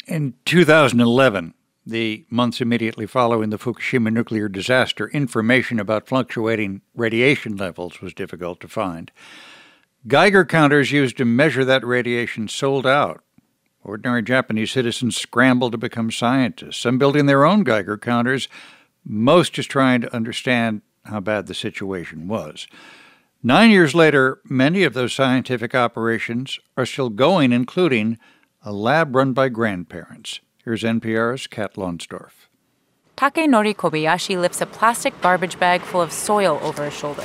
In 2011, the months immediately following the Fukushima nuclear disaster, information about fluctuating radiation levels was difficult to find. Geiger counters used to measure that radiation sold out. Ordinary Japanese citizens scrambled to become scientists, some building their own Geiger counters, most just trying to understand how bad the situation was. 9 years later, many of those scientific operations are still going, including a lab run by grandparents. Here's NPR's Kat Lonsdorf. Takenori Kobayashi lifts a plastic garbage bag full of soil over his shoulder.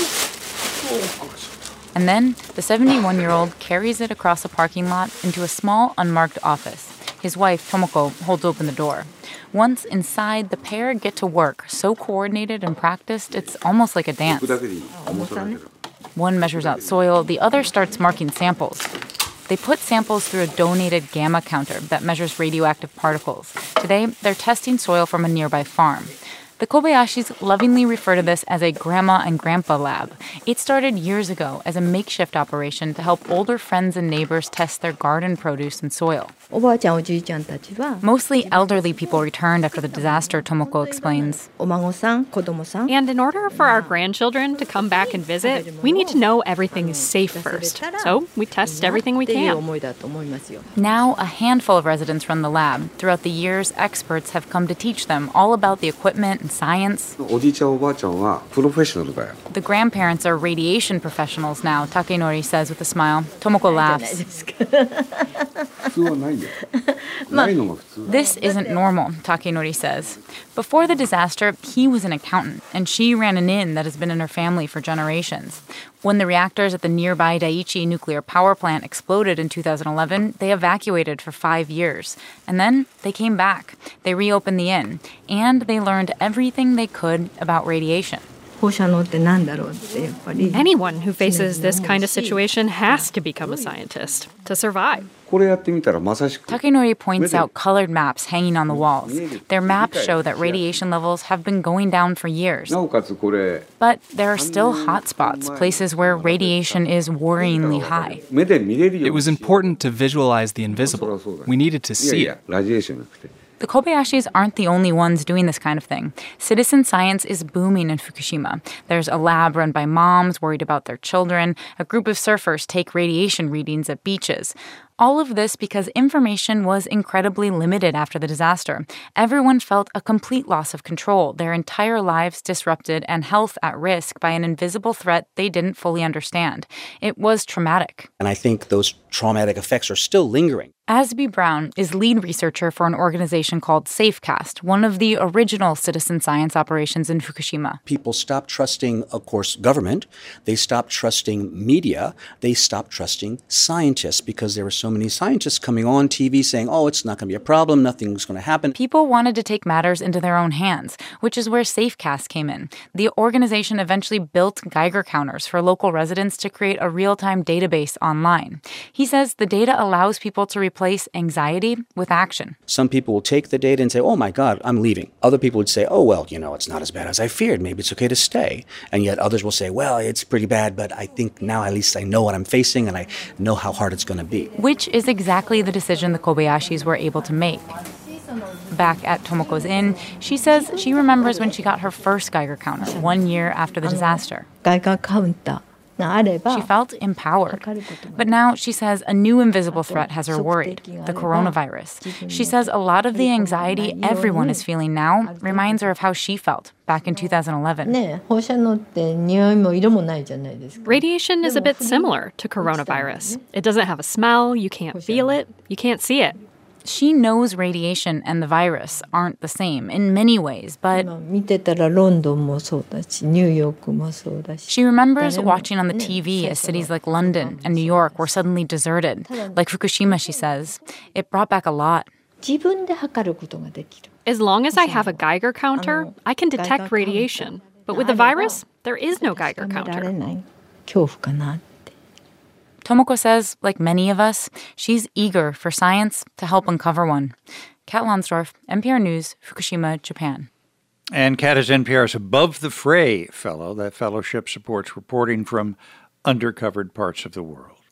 And then the 71-year-old carries it across a parking lot into a small, unmarked office. His wife, Tomoko, holds open the door. Once inside, the pair get to work, so coordinated and practiced, it's almost like a dance. One measures out soil, the other starts marking samples. They put samples through a donated gamma counter that measures radioactive particles. Today, they're testing soil from a nearby farm. The Kobayashis lovingly refer to this as a grandma and grandpa lab. It started years ago as a makeshift operation to help older friends and neighbors test their garden produce and soil. Mostly elderly people returned after the disaster, Tomoko explains. And in order for our grandchildren to come back and visit, we need to know everything is safe first. So we test everything we can. Now, a handful of residents run the lab. Throughout the years, experts have come to teach them all about the equipment and science. The grandparents are radiation professionals now, Takenori says with a smile. Tomoko laughs. This isn't normal, Takenori says. Before the disaster, he was an accountant, and she ran an inn that has been in her family for generations. When the reactors at the nearby Daiichi nuclear power plant exploded in 2011, they evacuated for 5 years. And then they came back. They reopened the inn, and they learned everything they could about radiation. Anyone who faces this kind of situation has to become a scientist to survive. Takenori points out colored maps hanging on the walls. Their maps show that radiation levels have been going down for years. But there are still hot spots, places where radiation is worryingly high. It was important to visualize the invisible. We needed to see it. The Kobayashis aren't the only ones doing this kind of thing. Citizen science is booming in Fukushima. There's a lab run by moms worried about their children. A group of surfers take radiation readings at beaches. All of this because information was incredibly limited after the disaster. Everyone felt a complete loss of control, their entire lives disrupted and health at risk by an invisible threat they didn't fully understand. It was traumatic. And I think those traumatic effects are still lingering. Asby Brown is lead researcher for an organization called SafeCast, one of the original citizen science operations in Fukushima. People stopped trusting, of course, government. They stopped trusting media. They stopped trusting scientists because there were so many scientists coming on TV saying, oh, it's not going to be a problem, nothing's going to happen. People wanted to take matters into their own hands, which is where SafeCast came in. The organization eventually built Geiger counters for local residents to create a real-time database online. He says the data allows people to replace anxiety with action. Some people will take the data and say, oh my God, I'm leaving. Other people would say, oh, well, it's not as bad as I feared. Maybe it's okay to stay. And yet others will say, well, it's pretty bad, but I think now at least I know what I'm facing and I know how hard it's going to be. Which is exactly the decision the Kobayashis were able to make. Back at Tomoko's inn, she says she remembers when she got her first Geiger counter 1 year after the disaster. She felt empowered. But now, she says, a new invisible threat has her worried, the coronavirus. She says a lot of the anxiety everyone is feeling now reminds her of how she felt back in 2011. Radiation is a bit similar to coronavirus. It doesn't have a smell, you can't feel it, you can't see it. She knows radiation and the virus aren't the same in many ways, but she remembers watching on the TV as cities like London and New York were suddenly deserted. Like Fukushima, she says. It brought back a lot. As long as I have a Geiger counter, I can detect radiation. But with the virus, there is no Geiger counter. Tomoko says, like many of us, she's eager for science to help uncover one. Kat Lonsdorf, NPR News, Fukushima, Japan. And Kat is NPR's Above the Fray Fellow. That fellowship supports reporting from undercovered parts of the world.